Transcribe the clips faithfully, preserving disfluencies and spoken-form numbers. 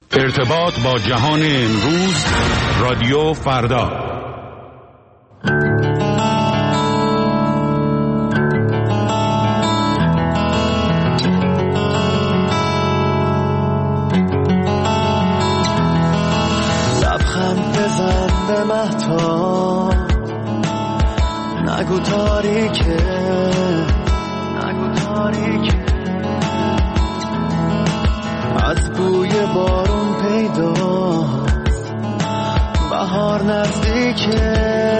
ارتباط با جهان امروز، رادیو فردا. لبخند بزن به مهتاب، نگو تاریکه، نگو تاریکه، از بوی بارون پیداست بهار نزدیکه،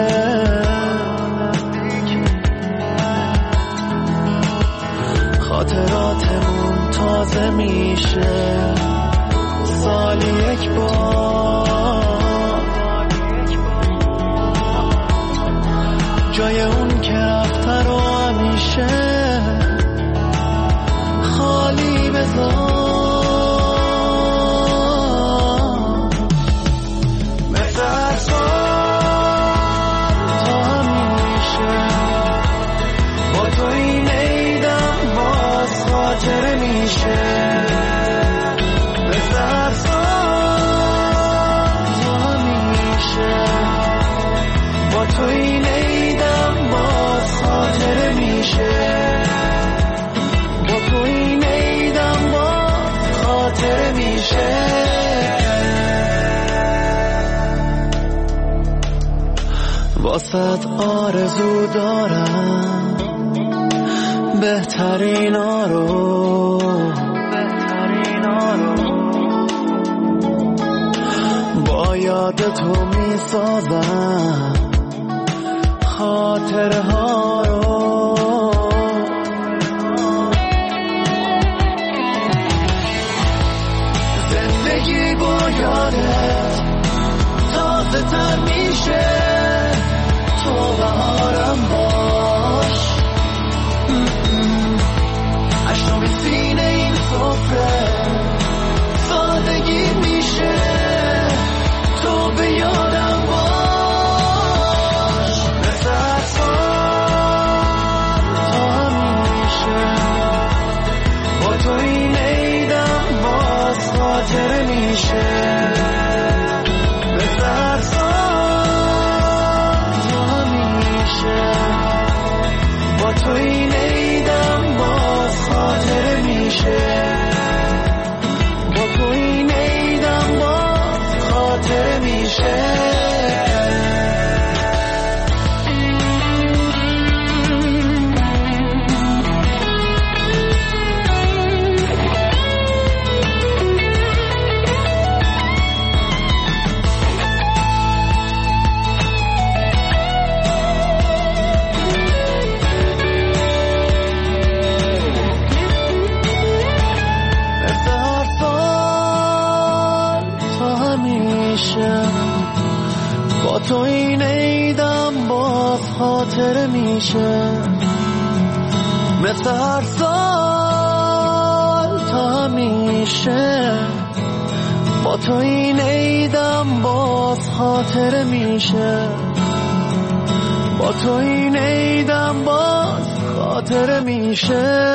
خاطراتمون تازه میشه سالی یک بار، جای اون که رفته رو همیشه خالی بذار. واسط آرزو دارم بهترین رو، بهترین رو با یاد تو می سازم خاطره ها رو. زندگی با یادت تازه تر میشه، تو بهارم باش، اشرام سینه این سفره سادگی میشه، تو به یادم باش، مثل اطفال تا همیشه با تو این عیدم باز خاطره میشه، مثل اطفال با تو این عیدم باز خاطره میشه، با تو این عیدم باز خاطره میشه. با تو این عیدم باز خاطره میشه، مثل هر سال تا همیشه با تو این عیدم باز خاطره میشه، با تو این عیدم باز خاطره میشه.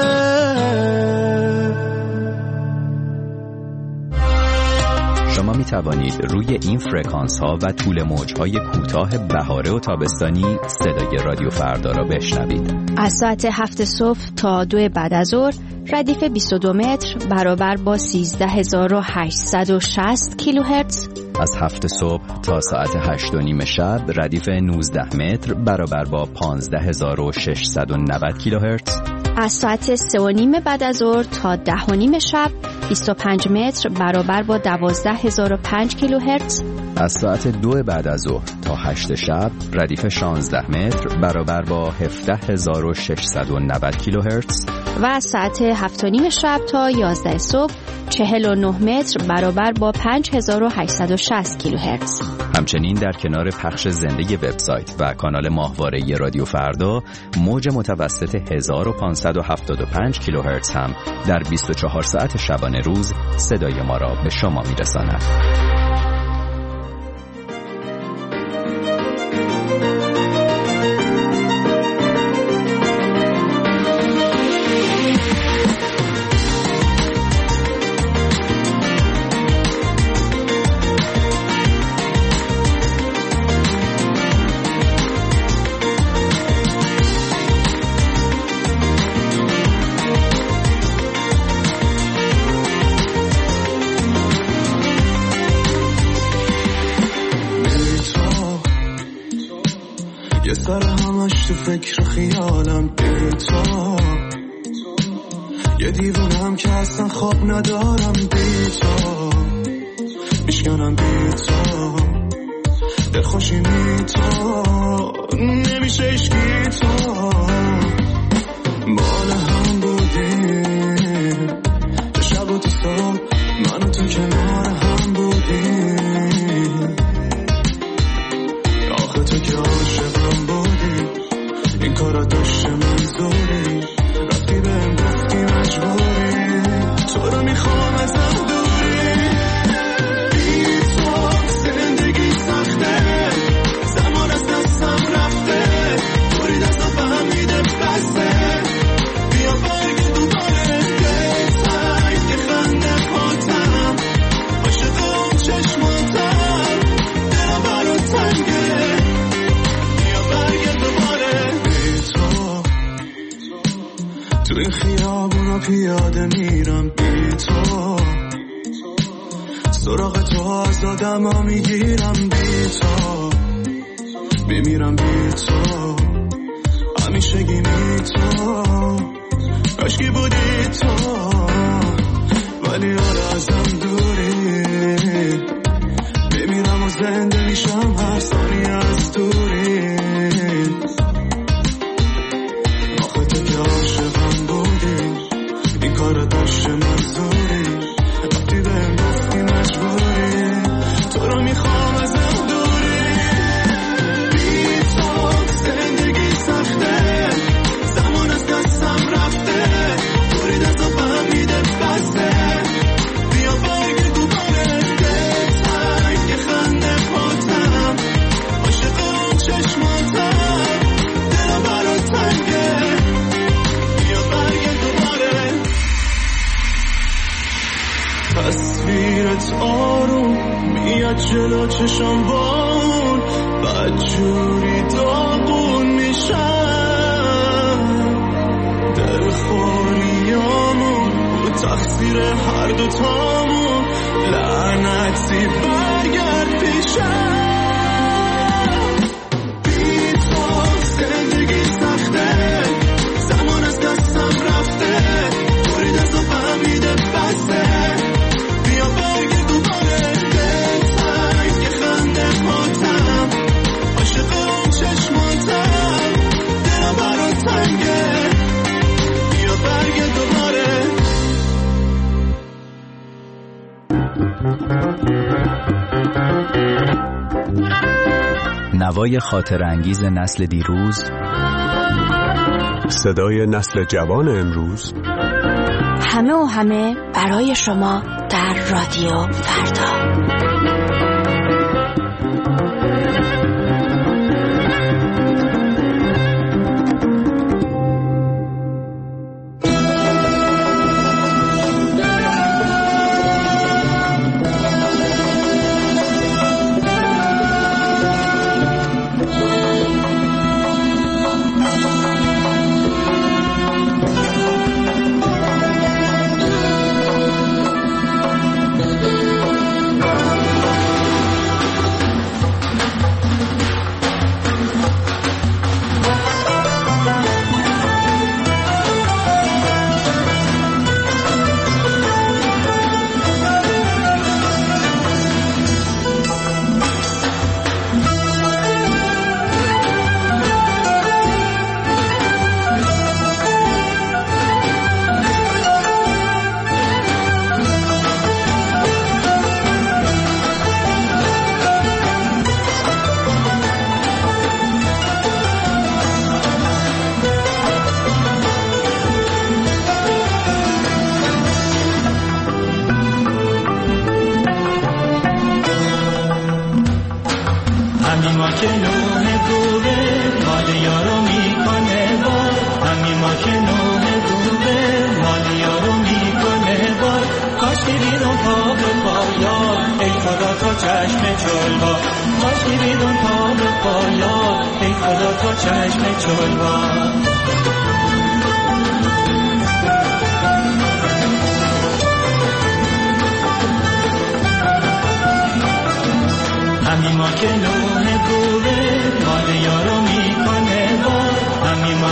شما می توانید روی این فرکانس ها و طول موج های کوتاه بهاره و تابستانی صدای رادیو فردا را بشنوید. از ساعت هفت صبح تا دو بعد از ظهر ردیف بیست و دو متر برابر با سیزده هزار و هشتصد و شصت کیلوهرتز. از هفت صبح تا ساعت هشت و نیم شب ردیف نوزده متر برابر با پانزده هزار و ششصد و نود کیلوهرتز. از ساعت سه و نیم بعد از ظهر تا ده و نیم شب بیست و پنج متر برابر با دوازده هزار و پنج کیلوهرتز. از ساعت دو بعد از ظهر تا هشت شب ردیف شانزده متر برابر با هفده هزار و ششصد و نود کیلوهرتز. و از ساعت هفت و نیم شب تا یازده صبح چهل و نه متر برابر با پنج هزار و هشتصد و شصت کیلوهرتز. همچنین در کنار پخش زنده وبسایت و کانال ماهواره رادیو فردا، موج متوسط هزار و پانصد و هفتاد و پنج کیلوهرتز هم در بیست و چهار ساعت شبانه روز صدای ما را به شما میرساند. بالاخره همش تو فکر خیالم بی تو، یه دیوونم که اصلا خواب ندارم بی تو، میشکنم بی تو، دلخوشی می تو، نمیشه اشکی تو، مال هم بودیم تو شب و تو صبح، من و تو کنار هم بودیم، آخه تو که عاشقم بودی، این کارا داشته منظوری، رفتی بهم گفتی مجبوری، تو رو میخوام ازم دوری، بی تو زندگی سخته، زمان از دستم رفته، دوری دستم فهمیده بسته، بیا برگه دوباره بهتر که خنده پاتم، عاشق اون چشماتم، دلم برات تنگه، بیا برگه دوباره بی تو، تو این خیابونا پیاده میرم بی تو، سراغ تو از آدم ها میگیرم بی تو، میمیرم بی تو، همیشه گیمی تو، کاشکی بودی تو، ولی حالا ازم دوری، میمیرم و زنده میشم هر ثانیه از دوری، آخه تو که عاشقم بودی، این کار داشته منظوری، وقتی بهم گفتی مجبوری، تو رو میخوام ازم دوری، بی تو زندگی سخته، زمان از دستم رفته، دوری دستم فهمیده بسته، بیا برگه دوباره بهتر که خنده پاتم، عاشق اون چشماتم، دلم برات تنگه، بیا برگه دوباره. تصویرت آروم میاد جلو چشم بان، بدجوری داغون میشم، دلخوریامون و تقصیر هر دوتامون، لعنتی برگرد پیشم، بی تو زندگی سخته، زمان از دستم رفته، دوری دستم فهمیده بسته، بیا برگه دوباره بهتر که خنده پاتم، عاشق اون چشماتم، دلم برات تنگه، بیا برگه دوباره. نوای خاطر انگیز نسل دیروز، صدای نسل جوان امروز، همه و همه برای شما در رادیو فردا. همین ما که نوه گوره مال یارو میکنه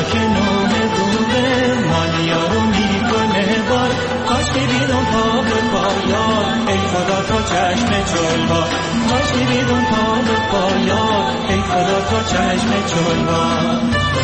که نوه دوبه مانیا رو میکنه بار کاش بیدون پا به پایان ای خدا تا چشم جلوا کاش بیدون پا به پایان ای خدا تا چشم جلوا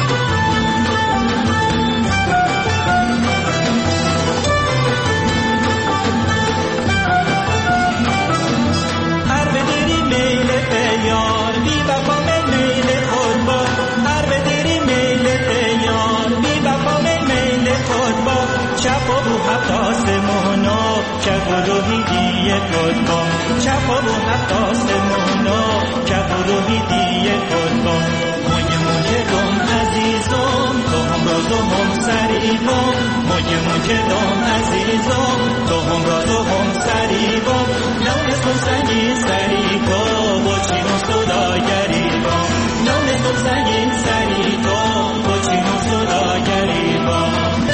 یار بی وفا میل خود با هر بدری میل یار بی وفا میل خود با چپ و بو هفت آسمونا که گروهی دیه خود با چپ و بو هفت آسمونا که گروهی دیه خود با موی موی دم عزیزم تو هم راز و هم سریبم موی موی دم عزیزم تو هم راز و هم سریبم نونستم سنگی سریبم صداگری با نام زنگین سری با با چین و صداگری با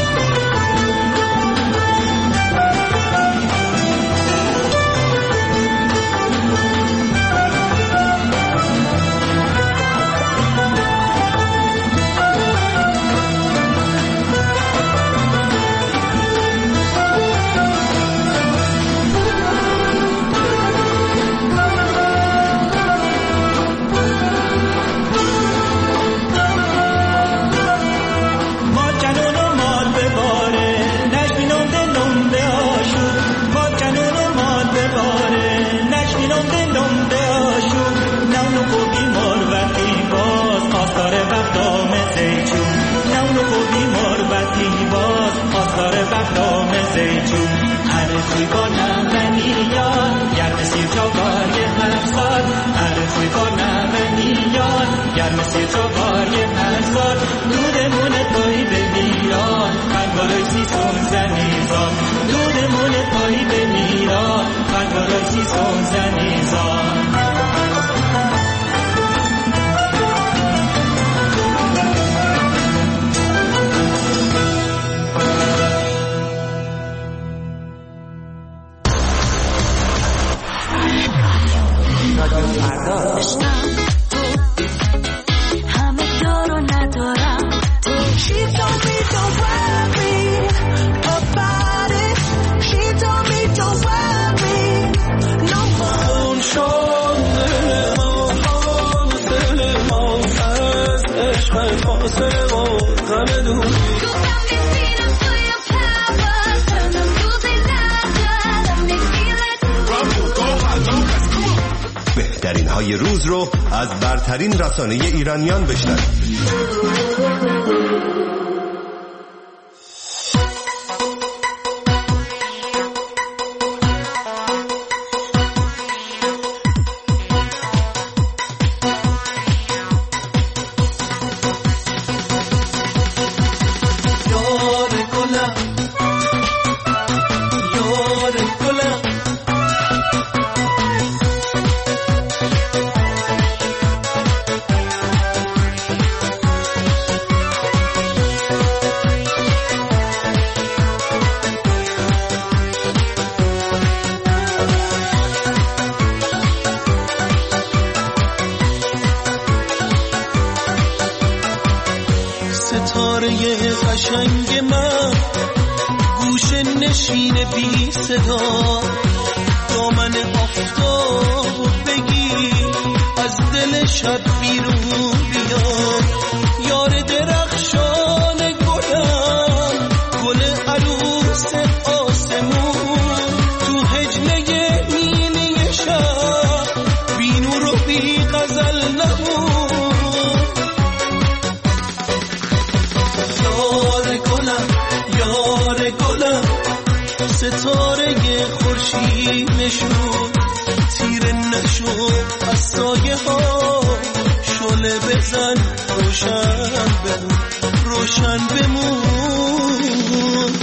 عرفی با نمنیان گرم سیر چاگاری هفزار عرفی با نمنیان گرم سیر چاگاری هفزار دودمون پایی به میران خنگارای سیسون زنیزان دودمون پایی به میران خنگارای سیسون زنیزان بهترین های روز رو از برترین رسانه ایرانیان بشنوید. قشنگ من گوشه نشین بی صدا دامن آفتاب بگیر از دل شب بیرون بیاد یار درخشان گلم گل عروس آسمون تو هجله نیلی شب بی نور و بی غزل نمون ستاره خورشید نشون تیره نشو از سایه ها شعله بزن روشن بمون روشن بمون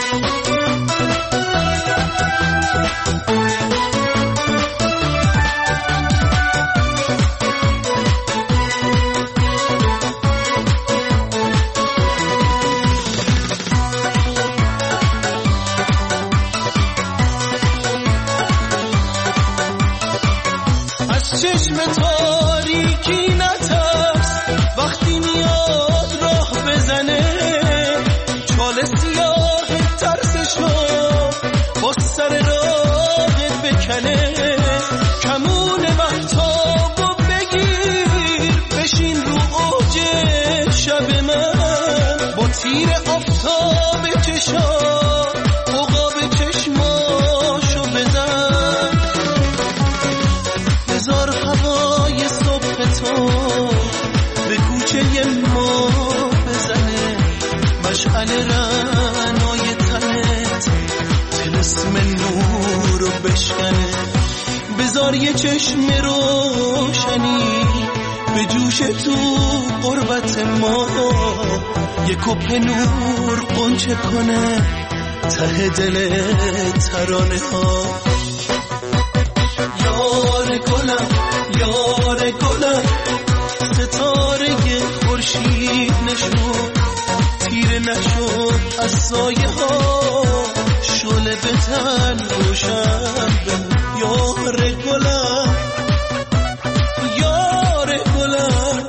چشم تاریکی نترس وقتی میاد راه بزنه سر راهت بکنه، کمون مهتابو بگیر بشین رو اوج شب من، با تیر آفتاب چشا عقاب چشماشو بزن، بذار هوای صبح تو به کوچه ما بزنه، مشعل رعنای تنت تلسم نور رو بشکنه، بذار یه چشم روشنی به جوش تو قربت ما، یه کپ نور قنچه کنه ته دل ترانه ها. یار گلم یار گلم ستاره خورشید نشون، تیره نشد از سایه ها، شعله بزن روشن بمون. یار گلم یار گلم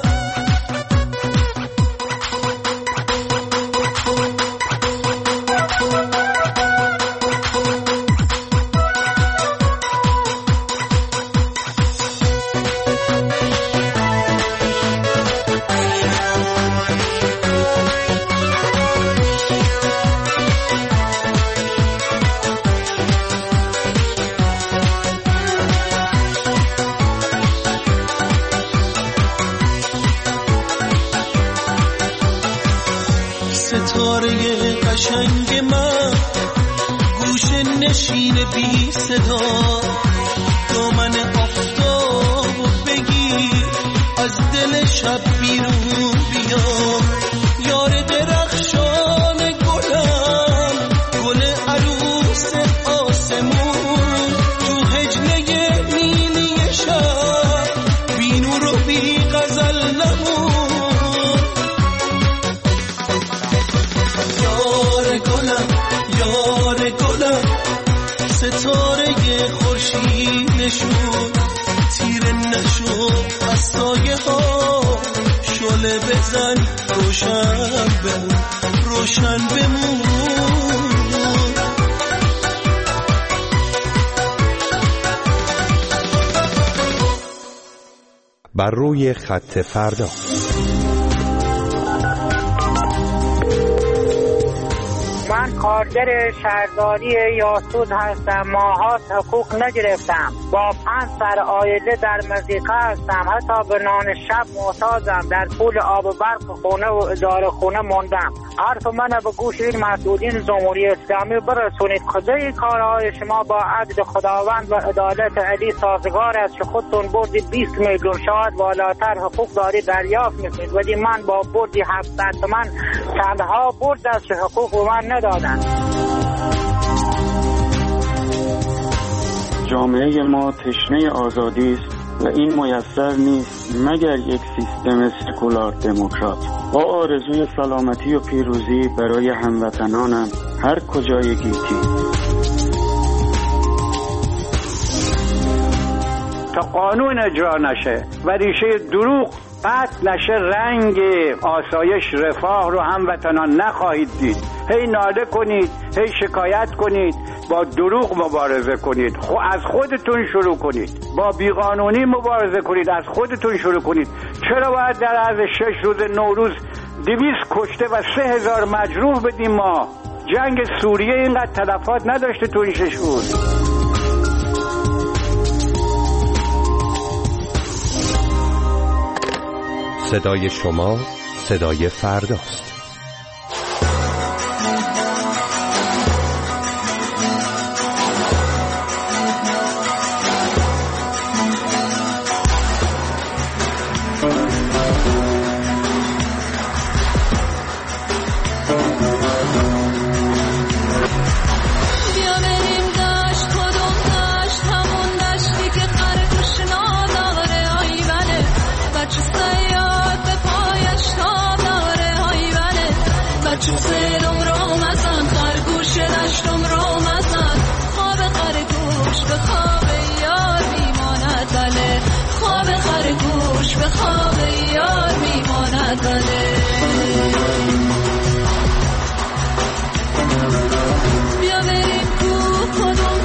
ستاره قشنگ من، گوشه نشین بی صدا، دامن آفتابو بگیر از دل شب بیرون بیا، یار درخشان گلم گل عروس آسمون، تو هجله نیلی شب بی نور و بی غزل نمون. یار گلم ستاره خورشید نشون، تیره نشد از سایه ها، شعله بزن روشن بمون روشن بمون. بر روی خط فردا. من کارگر شهرداری یاسود هستم. ماهات حقوق نگرفتم. با پنج سر عائله در مضیقه هستم. حتی به نان شب محتاجم. در پول آب و برق خونه و اداره خونه موندم. حرف من به گوش این مسئولین جمهوری اسلامی برسونید. کجای کارهای شما با عدل خداوند و عدالت علی سازگار است که خودتون بردی بیست میلیون شاید بالاتر حقوق داری دریافت میکنید، ولی من با بردی هفتصد تومن چندها برد است که حقوق به من ندادن. جامعه ما تشنه آزادی است و این میسر نیست مگر یک سیستم سکولار دموکرات. با آرزوی سلامتی و پیروزی برای هموطنانم هر کجای گیتی. تا قانون اجرا نشه و ریشه دروغ قطع نشه، رنگ آسایش رفاه رو هموطنان نخواهید دید. هی ناله کنید، هی شکایت کنید، با دروغ مبارزه کنید، خو از خودتون شروع کنید. با بیقانونی مبارزه کنید، از خودتون شروع کنید. چرا باید در عرض شش روز نوروز دویست کشته و سه هزار مجروح بدیم؟ ما جنگ سوریه اینقدر تلفات نداشته تو این شش روز. صدای شما صدای فرداست. بیا بریم کو کدوم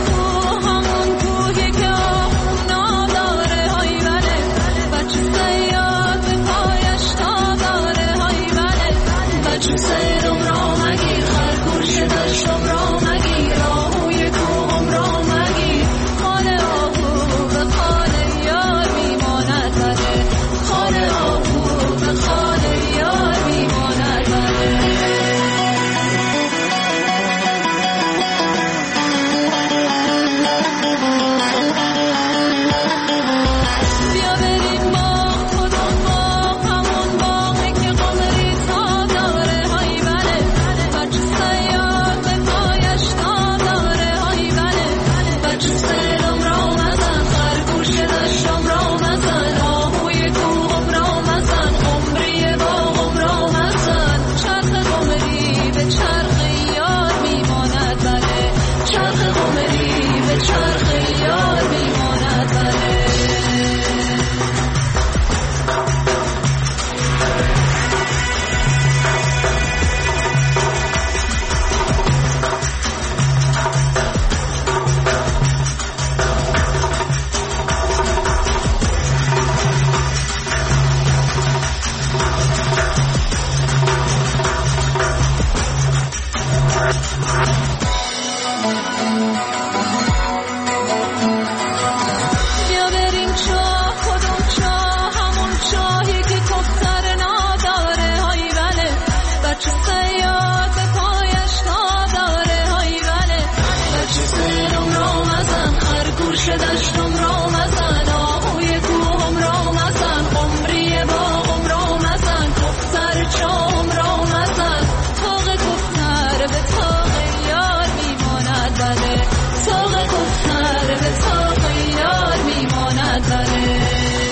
گوش دشتم را مزن آهوی کوهم را مزن عمری باغم را مزن کفتر چام را مزن تاق کفتر به تاق یار میماند بله تاق کفتر به تاق یار میماند بله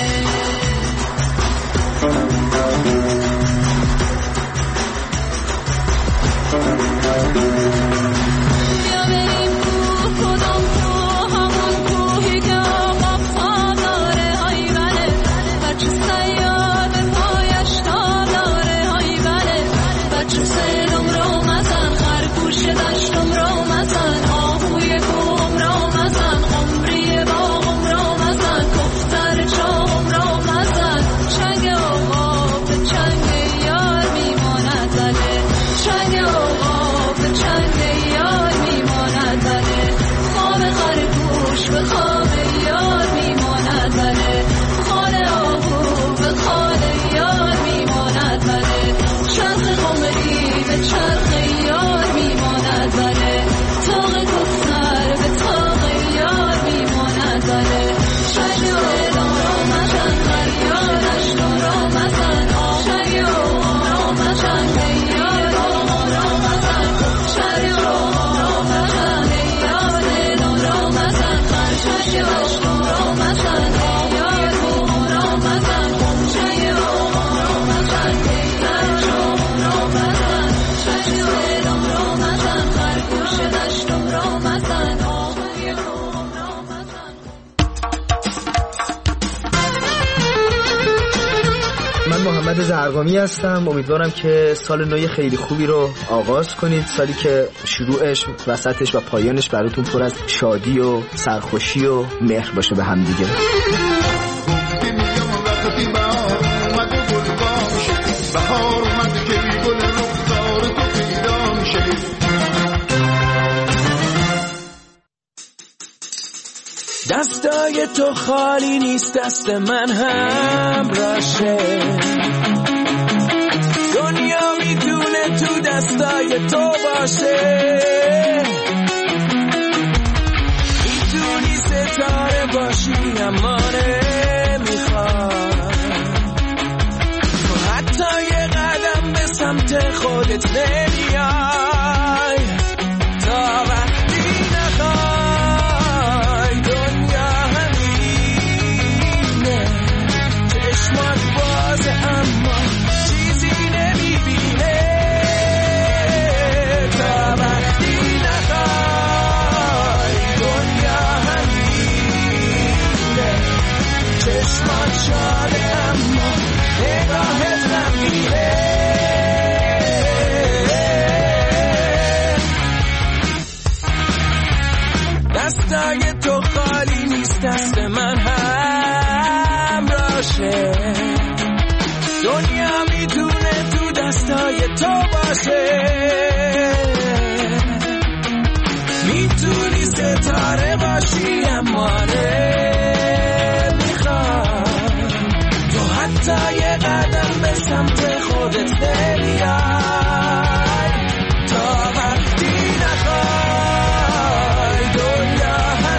بیا بریم کوه کدام کوه همون کوهی که آقا پا داره های بله بچه سیار به پایش تا داره های بله بچه سیدم رو مزن خرگوش دشتم رو مزن آهوی کوهم را مزن عمری باغم را مزن کفتر چاهم را مزن چنگ آقا به چنگ یار میماند بله چنگ آقا به چنگ یار میماند بله خواب خرگوش به خواب یار میماند بله خال آهو به خال یار میماند بله چرخ قمری به چرخ یار میماند بله تاق کفتر به تاق یار میماند بله چنگ آقا را مزن یارش را مزن چنگ آقا را مزن یار آقا را مزن چنگ آقا را مزن یار را مزن چنگ آقا را مزن یار آقا را مزن چنگ آقا را مزن یار را مزن چنگ آقا را مزن خرگوش دشتم را مزن آهوی کوهم را مزن. من محمد زرقامی هستم. امیدوارم که سال نو خیلی خوبی رو آغاز کنید، سالی که شروعش، وسطش و پایانش براتون پر از شادی و سرخوشی و مهر باشه به هم دیگه. دستای تو خالی نیست، دست من هم راشه. دنیا میتونه تو دستای تو باشه، میتونی ستاره باشی اما نمیخواد تو حتی یه قدم به سمت خودت نمیای تا وقتی نخوای. دنیا همینه، چشمات بازه اما چیزی نمیبینه تا وقتی نخوای. دنیا همینه، چشمات شاده اما نگاهت غمگینه. دستای تو خالی نیست، دست من هم راشه. دنیا میتونه تو دستای تو باشه، میتونی ستاره باشی اما نمیخواد تو حتی یه قدم به سمت خودت نمیای تا وقتی نخوای. دنیا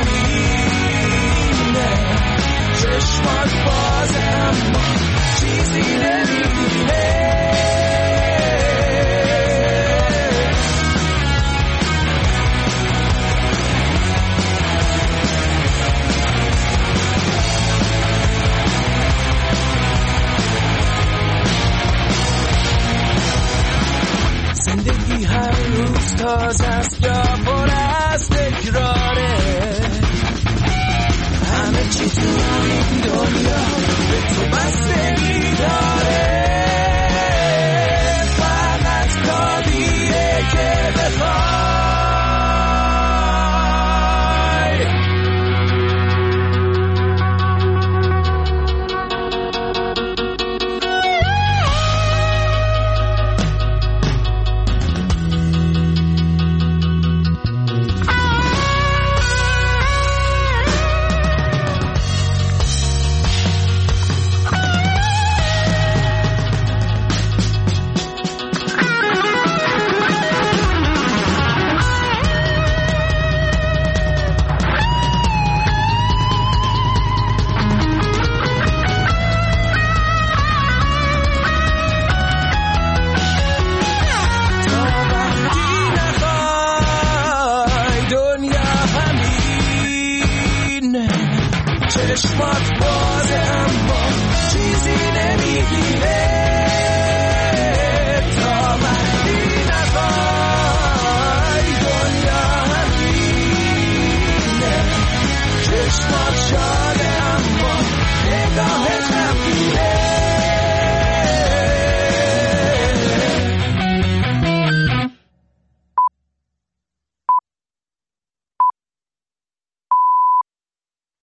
همینه، چشمات بازه اما چیزی نمیبینه. زندگی هر روز تازه است یا پر از تکراره. همه چی تو این دنیا به تو بستگی داره، فقط کافیه که بخوای. میمونه، چشمات بازه اما چیزی نمیگیره.